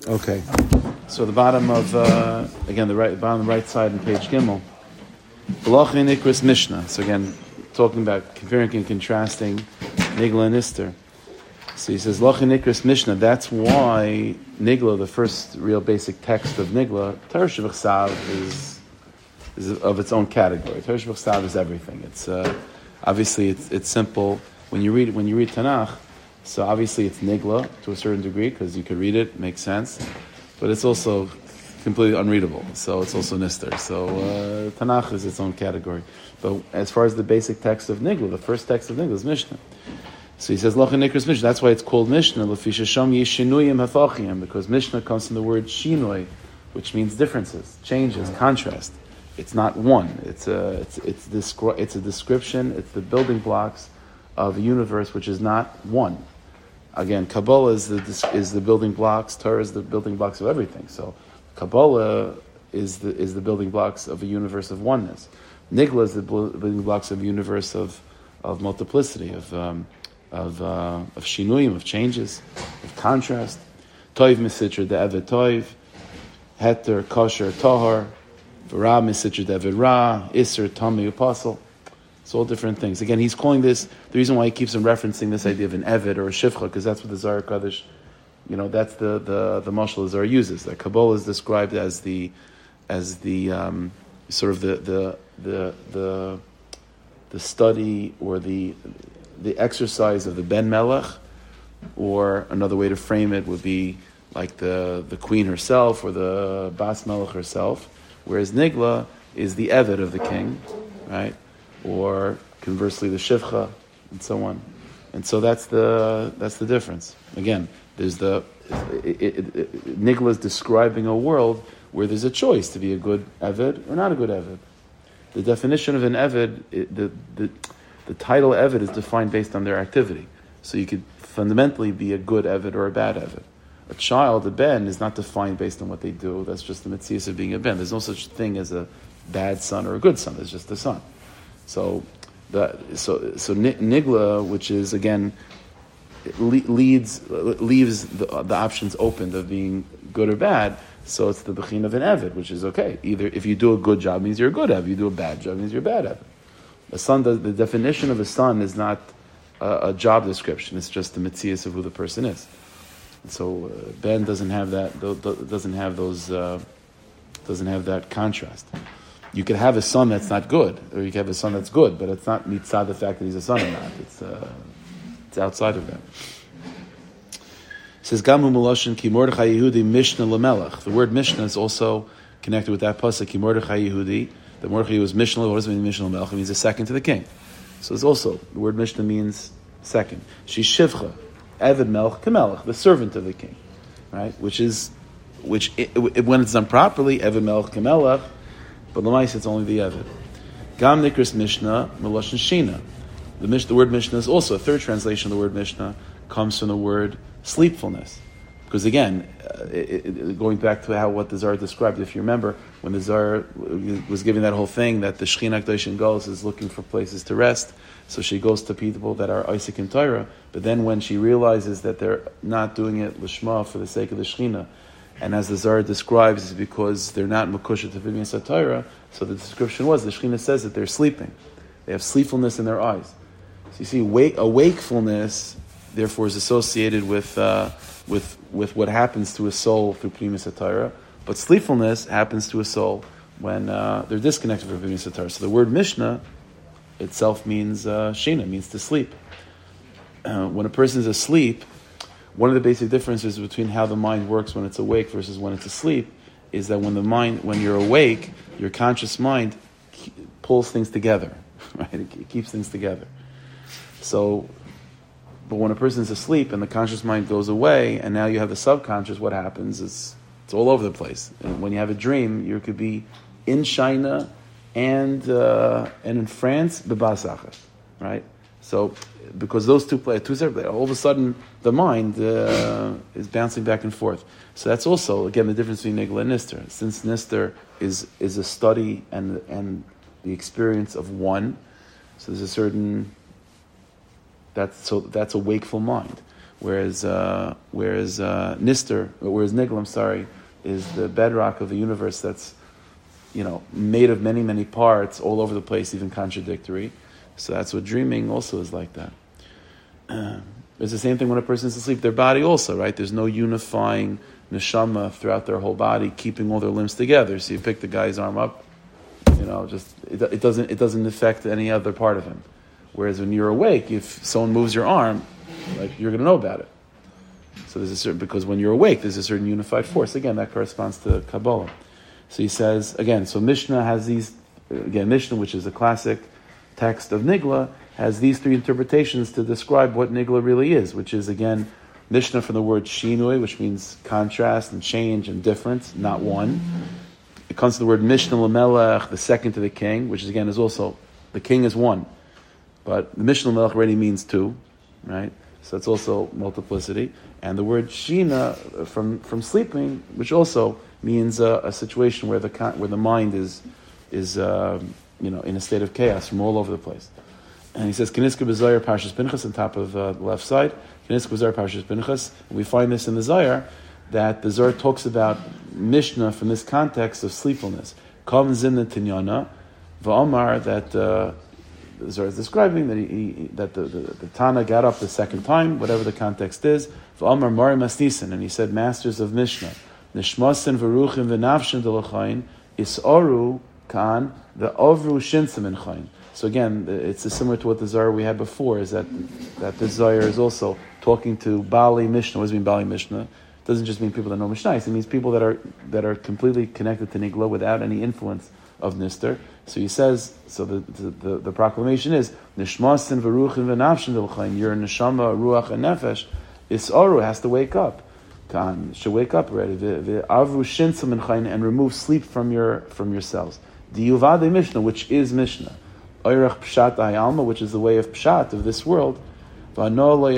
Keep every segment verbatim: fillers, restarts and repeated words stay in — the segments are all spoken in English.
Okay. So the bottom of uh, again the right bottom of the right side on page Gimel. Balachin Ikris Mishnah. So again, talking about comparing and contrasting Nigla and Ister. So he says Lachin Ikris Mishnah. That's why Nigla, the first real basic text of Nigla, Torah Shebachsav is is of its own category. Torah Shebachsav is everything. It's uh, obviously it's it's simple when you read when you read Tanakh. So obviously it's Nigla to a certain degree because you could read it, makes sense, but it's also completely unreadable. So it's also Nister. So uh, Tanakh is its own category. But as far as the basic text of Nigla, the first text of Nigla is Mishnah. So he says Lachin Ikris Mishnah. That's why it's called Mishnah. Lefisha Sham Yishinuyim Hafachim, because Mishnah comes from the word Shinoi, which means differences, changes, contrast. It's not one. It's a it's it's descri- it's a description. It's the building blocks of a universe which is not one. Again, Kabbalah is the is the building blocks. Torah is the building blocks of everything. So, Kabbalah is the is the building blocks of a universe of oneness. Nigla is the building blocks of a universe of of multiplicity, of um, of uh, of shinuyim, of changes, of contrast. Toiv misitra de evet toiv, heter kosher tahar, v'ra misitra de evet ra, iser tami apostle. It's all different things. Again, he's calling this, the reason why he keeps on referencing this idea of an Evid or a Shivcha, because that's what the Zohar Kaddish, you know, that's the, the, the mashal the Zohar uses. That Kabbalah is described as the, as the, um, sort of the, the, the, the, the study or the, the exercise of the Ben Melech, or another way to frame it would be like the, the queen herself or the Bas Melech herself, whereas Nigla is the Evid of the king, right? Or conversely, the shivcha, and so on, and so that's the that's the difference. Again, there's the it, it, it, Nigla is describing a world where there's a choice to be a good eved or not a good eved. The definition of an eved, it, the the the title eved is defined based on their activity. So you could fundamentally be a good eved or a bad eved. A child, a ben, is not defined based on what they do. That's just the mitzvah of being a ben. There's no such thing as a bad son or a good son. There's just a son. So, the so so Nigla, which is again leads leaves the, the options open of being good or bad. So it's the bechin of an eved, which is okay. Either if you do a good job, means you're a good eved. If you do a bad job, means you're a bad eved. A son, the, the definition of a son is not a, a job description. It's just the mitzias of who the person is. And so uh, Ben doesn't have that. Doesn't have those. Uh, doesn't have that contrast. You could have a son that's not good, or you could have a son that's good, but it's not mitzad the fact that he's a son or not. It's uh, it's outside of that. It says Gamu Meloshin Ki Mordechai Yehudi Mishnah Lamelech. The word Mishnah is also connected with that pasuk Ki Mordechai Yehudi. The Mordechai was Mishnah. What does it mean Mishnah Lamelech? It means a second to the king. So it's also the word Mishnah means second. She's Shivcha, Eved Melech Kamelech, the servant of the king, right? Which is which it, it, when it's done properly, Eved Melech Kamelech. But l'mais, it's only the Eved. Gam Nikris Mishnah, Meloshin Shina. The, mish, the word Mishnah is also, a third translation of the word Mishnah comes from the word sleepfulness. Because again, uh, it, it, going back to how what the Zohar described, if you remember, when the Zohar was giving that whole thing that the Shechina K'doshin goes is looking for places to rest, so she goes to people that are Isaac and Torah, but then when she realizes that they're not doing it l'shma for the sake of the Shechina, and as the Zohar describes, is because they're not Mekusha to B'nai Satira. So the description was, the Shekhinah says that they're sleeping. They have sleepfulness in their eyes. So you see, wake, a wakefulness, therefore, is associated with uh, with with what happens to a soul through B'nai Satira. But sleepfulness happens to a soul when uh, they're disconnected from B'nai Satira. So the word Mishnah itself means uh, Shina, means to sleep. Uh, when a person is asleep, one of the basic differences between how the mind works when it's awake versus when it's asleep is that when the mind, when you're awake, your conscious mind pulls things together, right? It keeps things together. So, but when a person's asleep and the conscious mind goes away, and now you have the subconscious, what happens is it's all over the place. And when you have a dream, you could be in China and uh, and in France, b'basachas, right? So, because those two play two separate, all of a sudden the mind uh, is bouncing back and forth. So that's also again the difference between Nigla and Nister. Since Nister is is a study and and the experience of one, so there's a certain that's so that's a wakeful mind. whereas uh, whereas uh, Nister, whereas Nigla, I'm sorry, is the bedrock of a universe that's, you know, made of many, many parts, all over the place, even contradictory. So that's what dreaming also is like that. Uh, it's the same thing when a person's asleep. Their body also, right? There's no unifying neshama throughout their whole body, keeping all their limbs together. So you pick the guy's arm up, you know, just it, it doesn't it doesn't affect any other part of him. Whereas when you're awake, if someone moves your arm, like you're going to know about it. So there's a certain, because when you're awake, there's a certain unified force. Again, that corresponds to Kabbalah. So he says, again, so Mishnah has these, again, Mishnah, which is a classic text of Nigla, has these three interpretations to describe what Nigla really is, which is, again, Mishnah from the word Shinui, which means contrast and change and difference, not one. It comes to the word Mishnah Lamelech, the second to the king, which is, again, is also, the king is one. But the Mishnah Lamelech already means two, right? So that's also multiplicity. And the word Shina, from, from sleeping, which also means uh, a situation where the where the mind is is uh, you know, in a state of chaos from all over the place. And he says Keniska b'Zayar Parshas Pinchas on top of uh, the left side. Keniska b'Zayar Parshas Pinchas. We find this in the Zayar that the Zayar talks about Mishnah from this context of sleepfulness. Kav Zimna Tinyana v'Amar, that uh, the Zayar is describing that he, he that the, the, the Tana got up the second time, whatever the context is. V'Amar Mari Masnisan, and he said, masters of Mishnah. Nishmasin v'ruchim v'nafshin d'lachayin isaru kan v'ovru shinsim in chayin. So again, it's similar to what the Zayar we had before, is that that the Zayar is also talking to Bali Mishnah. What does it mean, Bali Mishnah? It doesn't just mean people that know Mishnah. It means people that are that are completely connected to Nigla without any influence of Nister. So he says, so the the, the, the proclamation is Nishmasin v'ruchim v'nafshin d'lachayin. Your neshama, ruach, and nefesh, isaru, has to wake up. Should wake up already. And remove sleep from your from yourselves. The Yuvade Mishnah, which is Mishnah. Oirach Pshat Alma, which is the way of Pshat of this world. And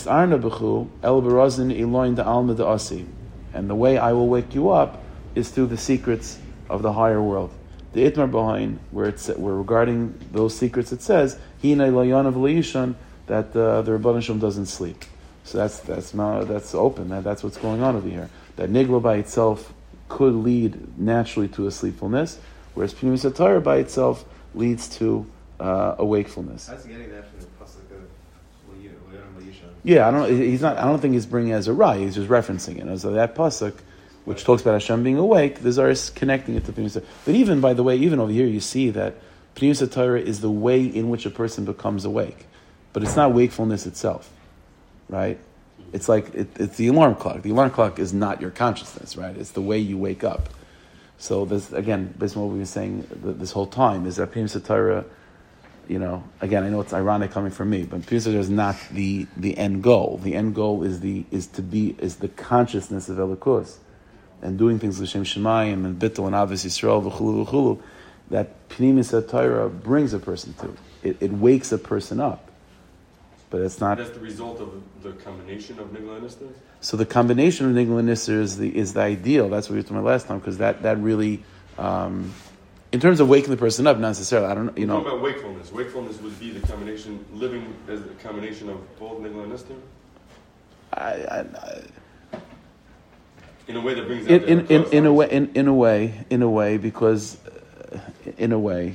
the way I will wake you up is through the secrets of the higher world. The Itmar behind, where it's where regarding those secrets, it says Hina Layanav Leishan, that uh, the Rebbeinu Shalom doesn't sleep. So that's that's that's open. That, that's what's going on over here. That Nigla by itself could lead naturally to a sleepfulness, whereas Pnimis HaTorah by itself leads to uh, a wakefulness. How's he getting that from the pasuk of Le'yonam Le'yishan? Yeah, I don't. He's not. I don't think he's bringing it as a rai. He's just referencing it. So that pasuk, which talks about Hashem being awake, the Zohar is connecting it to Pnimis HaTorah. But even by the way, even over here, you see that Pnimis HaTorah is the way in which a person becomes awake, but it's not wakefulness itself. Right? It's like, it, it's the alarm clock. The alarm clock is not your consciousness, right? It's the way you wake up. So this, again, based on what we've been saying this whole time, is that Pnimis HaTorah, you know, again, I know it's ironic coming from me, but Pnimis HaTorah is not the, the end goal. The end goal is the is to be, is the consciousness of Elokus, and doing things L'Shem Shemayim and Bittul and Avos Yisrael v'chulu v'chulu, that Pnimis HaTorah brings a person to. It, it wakes a person up. But it's not. That's the result of the combination of Nigla and Nister? So the combination of Nigla and Nister is the is the ideal. That's what we were talking about last time, because that, that really, um, in terms of waking the person up, not necessarily. I don't know. You We're know. talking about wakefulness. Wakefulness would be the combination, living as the combination of both Nigla and Nister? I, I, I, in a way that brings out in, the in, in, in a way, way, in, in a way, in a way, because, uh, in a way,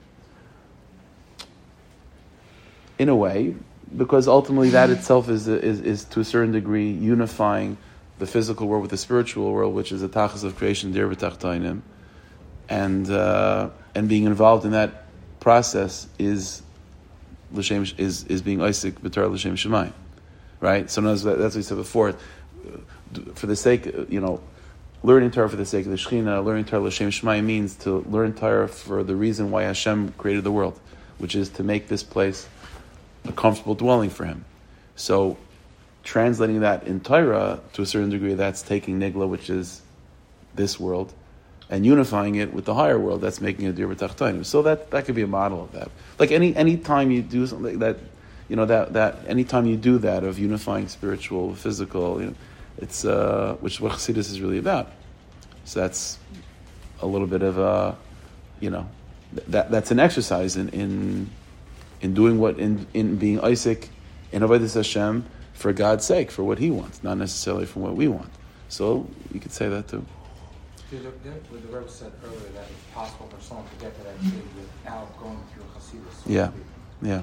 in a way. Because ultimately that itself is, is is to a certain degree unifying the physical world with the spiritual world, which is the tachas of creation, dir b'tachtainim, and uh, and being involved in that process is l'shem is is being Isaac b'Torah l'shem shemayim, right? So that's what we said before. For the sake, you know, learning Torah for the sake of the Shechina, learning Torah l'shem shemayim means to learn Torah for the reason why Hashem created the world, which is to make this place a comfortable dwelling for him. So, translating that in Torah, to a certain degree, that's taking Nigla, which is this world, and unifying it with the higher world, that's making it Dir B'Tachtainim. So that, that could be a model of that. Like any any time you do something that, you know, that, that any time you do that, of unifying spiritual, physical, you know, it's, uh, which is what Chassidus is really about. So that's a little bit of a, you know, that that's an exercise in, in in doing what, in, in being Isaac, in Avodas Hashem, for God's sake, for what He wants, not necessarily for what we want. So you could say that too. The, the, the Rebbe said earlier that it's possible for someone to get to that stage without going through Hasidus. So Yeah, yeah.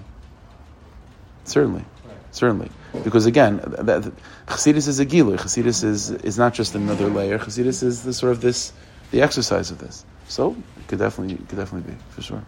Certainly, right. certainly. Because again, that, that, Chassidus is a gilui. Chassidus is is not just another layer. Chassidus is the sort of this, the exercise of this. So it could definitely, it could definitely be for sure.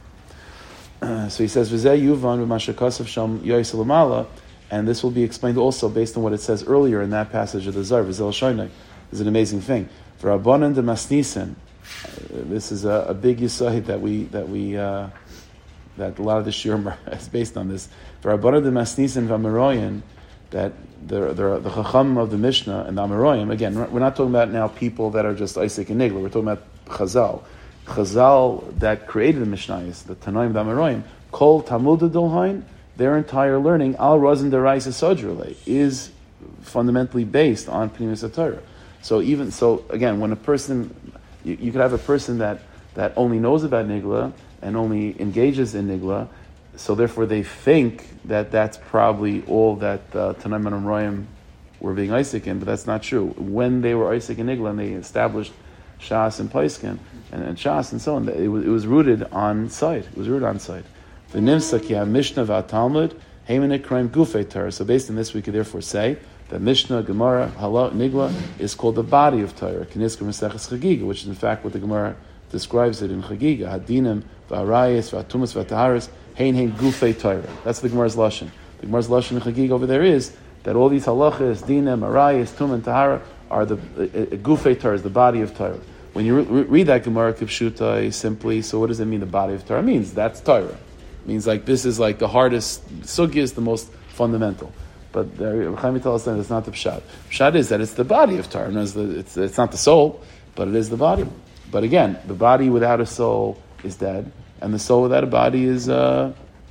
Uh, so he says, "V'zeh yuvan v'mashakasav sham yoyis lamala," and this will be explained also based on what it says earlier in that passage of the Zar. V'zel shoynai is an amazing thing. V'rabbanan de masnisen. This is a, a big yisahid that we that we uh, that a lot of the shiur is based on this. V'rabbanan de masnisen v'amaroyin, that the the the chacham of the Mishnah and the Amoraim. Again, we're not talking about now people that are just Isaac and Nigla. We're talking about Chazal. Chazal that created the Mishnayos, the Tanaim, the Amoraim, Kol Talmud Dolhain, their entire learning, Al Razin Deraisa Sodrele, is fundamentally based on Pnimis HaTorah. So even so, again, when a person, you, you could have a person that, that only knows about Nigla and only engages in Nigla, so therefore they think that that's probably all that uh, Tanaim and Amoraim were being Isaac in, but that's not true. When they were Isaac and Nigla and they established Shas and Paiskin and, and Shas and so on, it was, it was rooted on site. It was rooted on site. The Nimsa ki Mishnah v'Talmud heimenik kraim gufei Torah. So based on this, we could therefore say that Mishnah, Gemara, Hala, Nigla is called the body of Torah. Kniska Maseches Chagiga, which is in fact what the Gemara describes it in Chagiga. Hadinim v'Arayis v'Atumas v'Taharis hein hein gufei Torah. That's the Gemara's lashon. The Gemara's lashon in Chagiga over there is that all these halachas, dinim, Arayis, Tum, and Tahara are the uh, gufei Torah, is the body of Torah. When you re- read that Gemara Kipshutai simply, so what does it mean, the body of Torah? It means that's Torah. It means like this is like the hardest, sugya is the most fundamental. But Chaim tells us that it's not the pshat. Pshat is that it's the body of Torah. It's, the, it's, it's not the soul, but it is the body. But again, the body without a soul is dead, and the soul without a body is uh,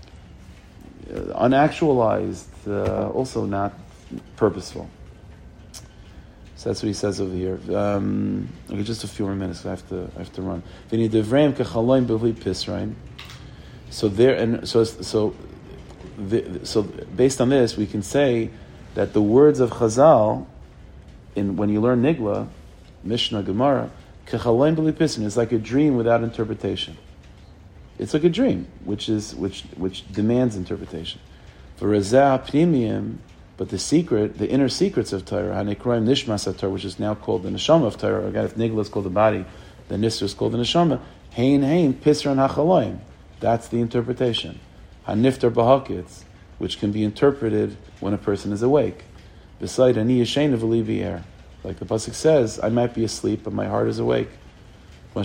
unactualized, uh, also not purposeful. So that's what he says over here. Um, okay, just a few more minutes. I have to. I have to run. So there, and so so, the, so based on this, we can say that the words of Chazal, in when you learn Nigla, Mishnah, Gemara, is like a dream without interpretation. It's like a dream, which is which which demands interpretation. For Razah Pnimiyim. But the secret, the inner secrets of Torah, Hanikroim Nishmas Torah, which is now called the Neshama of Torah. Again, if Nigla is called the body, the Nisr is called the Neshama. Hein Hein Pisran HaChaloim. That's the interpretation. Haniftar Bahakitz, which can be interpreted when a person is awake. Beside Ani Yashen of Alivier. Like the pasuk says, I might be asleep, but my heart is awake. Or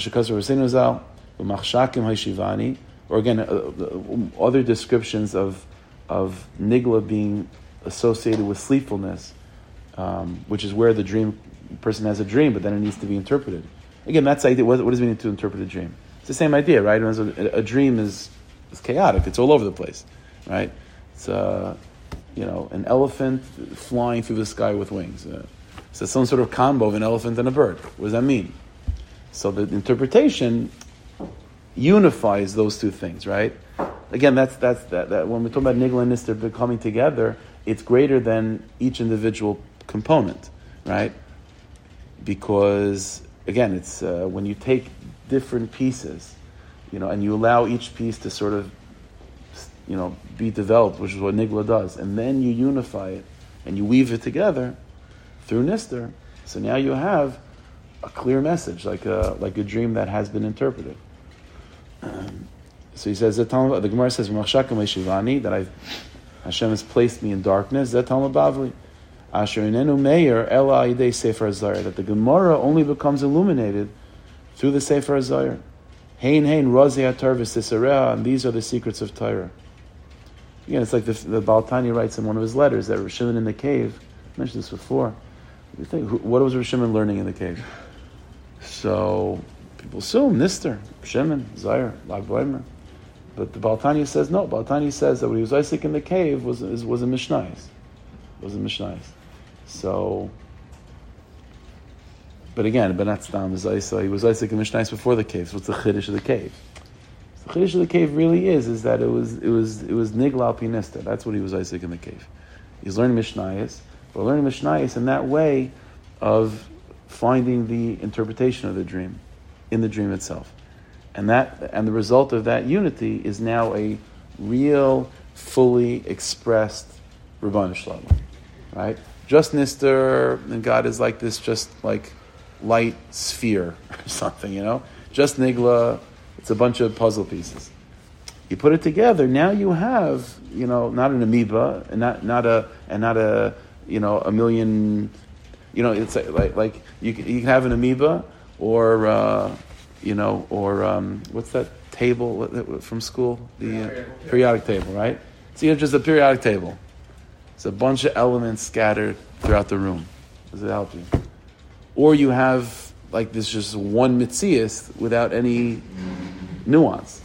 again, uh, other descriptions of of Nigla being associated with sleepfulness, um, which is where the dream person has a dream, but then it needs to be interpreted. Again, that's the idea. What, what does it mean to interpret a dream? It's the same idea, right? A, a dream is, is chaotic. It's all over the place, right? It's uh, you know an elephant flying through the sky with wings. Uh, so some sort of combo of an elephant and a bird. What does that mean? So the interpretation unifies those two things, right? Again, that's that's that, that when we talk about Nigla and Nisr coming together, it's greater than each individual component, right? Because again, it's uh, when you take different pieces, you know, and you allow each piece to sort of, you know, be developed, which is what Nigla does, and then you unify it and you weave it together through Nisr. So now you have a clear message, like a like a dream that has been interpreted. Um, so he says the Gemara says that I've Hashem has placed me in darkness. That Talmud Bavli. Asher inenu meir ela idei Sefer HaZayir. That the Gemara only becomes illuminated through the Sefer HaZayir. Hein hein razi haTorah v'sisareha, and these are the secrets of Torah. Again, it's like the, the Baal Tanya writes in one of his letters that Rosh Shimon in the cave. I mentioned this before. You think, what was Rosh Shimon learning in the cave? So people assume Nisr, Shimon, Zayir, Lag B'Omer. But the Baal Tanya says no. Baal Tanya says that when he was Isaac in the cave was was, was a Mishnayos. Was a Mishnayos. So, but again, but not Stam is Isaac. He was Isaac in Mishnayos before the cave. So what's the chiddush of the cave? So the chiddush of the cave really is is that it was it was it was Nigla al Pi Nisr. That's what he was Isaac in the cave. He's learning Mishnayos, but learning Mishnayos in that way of finding the interpretation of the dream in the dream itself. And that and the result of that unity is now a real, fully expressed Rabbanu Shalom. Right? Just Nister, and God is like this, just like light sphere or something, you know? Just Nigla, it's a bunch of puzzle pieces. You put it together, now you have, you know, not an amoeba, and not not a and not a you know a million, you know, it's like like you can, you can have an amoeba or uh, you know or um, what's that table from school, the uh, periodic table, right? So you have just a periodic table. It's a bunch of elements scattered throughout the room. Does it help you? Or you have like this just one mitzias without any nuance.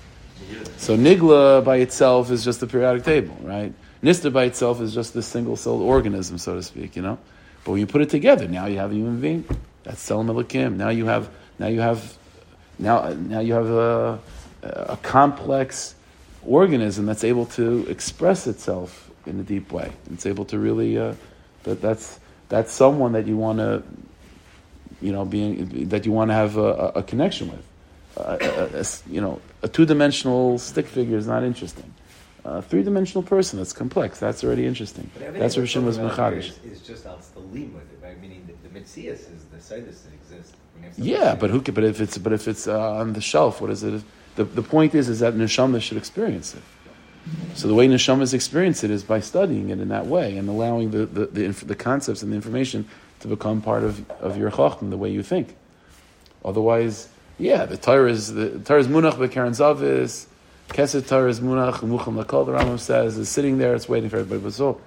So Nigla by itself is just a periodic table, right? Nista by itself is just this single-celled organism, so to speak, you know. But when you put it together, now you have a human being. That's Tzelem Elokim. Now you have, now you have, now now you have a, a complex organism that's able to express itself in a deep way. It's able to really uh, that that's that's someone that you want to, you know, being that you want to have a, a connection with. Uh, a, a, you know, a two-dimensional stick figure is not interesting. A three-dimensional person that's complex, that's already interesting. That's where Hashem was mechadish. Is just al stalim with it, right? Meaning the, the mitzias is the sidus that exists. Yeah, but who? Can, but if it's but if it's uh, on the shelf, what is it? The the point is is that neshama should experience it. So the way neshamas experience it is by studying it in that way and allowing the the, the, inf- the concepts and the information to become part of, of your chacham, the way you think. Otherwise. Yeah, the Torah is the Torah is munach b'karen zavis, kesed Torah is munach mucham lakol. The Rambam says is sitting there, it's waiting for everybody. But so,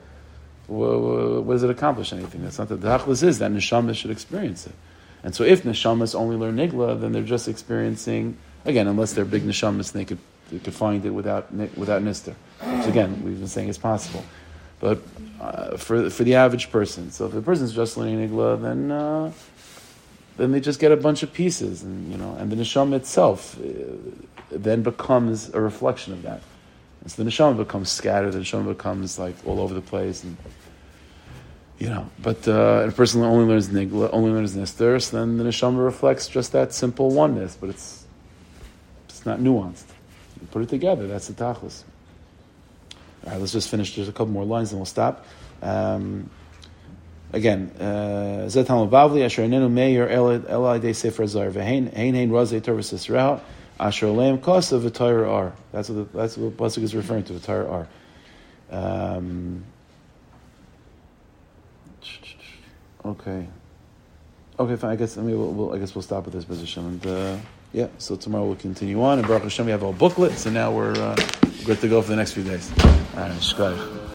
what, what does it accomplish? Anything? That's not the the hachlis is that neshama should experience it. And so, if neshamas only learn nigla, then they're just experiencing again, unless they're big neshamas, they could they could find it without without nister. Which again, we've been saying is possible. But uh, for for the average person, so if the person's just learning nigla, then. Uh, then they just get a bunch of pieces, and you know, and the neshama itself uh, then becomes a reflection of that. And so the neshama becomes scattered, the neshama becomes like all over the place, and you know. But uh, if a person only learns nigla, only learns nister, so then the neshama reflects just that simple oneness, but it's it's not nuanced. You put it together, that's the tachlis. All right, let's just finish. There's a couple more lines, and we'll stop. Um, Again, Zet Talmud Bavli Asher Enenu Meir Elai De Sefer Zar Ve'Hein Hein Hein Razei Torah Sisrael Asher Oleim Kosa V'Torah Ar. That's what the, that's what the pasuk is referring to. V'Torah Ar. Um, okay, okay, fine. I guess I mean we'll, we'll I guess we'll stop at this position, and uh, yeah. So tomorrow we'll continue on. And Baruch Hashem, we have our booklet. So now we're uh, good to go for the next few days. All right, shkayach.